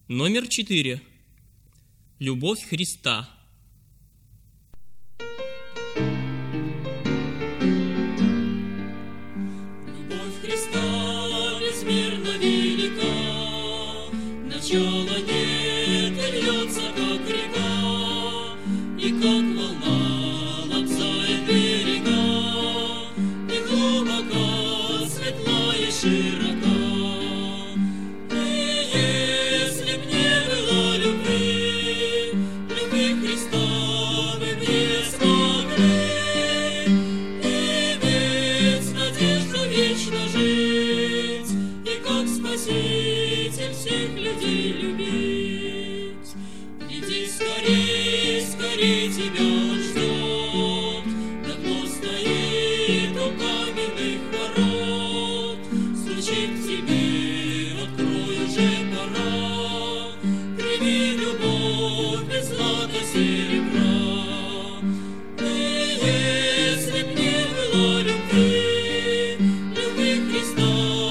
Номер 4. Любовь Христа. Любовь Христа безмерно велика, начала нет и льется, как река, и как волна лобзает берега, и глубоко, светла и широка. Спаситель всех людей любить. Иди скорей, скорей, тебя он ждет. Давно стоит у каменных ворот, стучит к тебе, открой, уже пора. Прими любовь без злата серебра. И если б не было любви, любви Христа,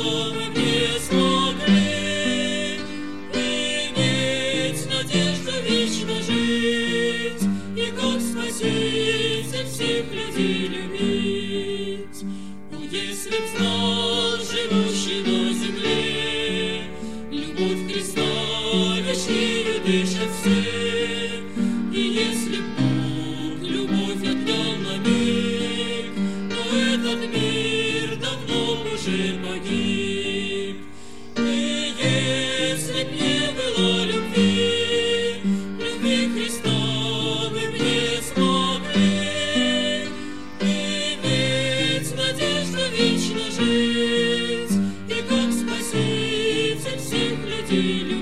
Спаситель всех людей любить. Если б знал живущий на земле, любовь Христа вечнею дышат все. И если б Бог любовь отдал на миг, то этот мир давно б уже погиб. И если б не было любви, любви Христа, вечно жить, и как Спаситель всех людей любить.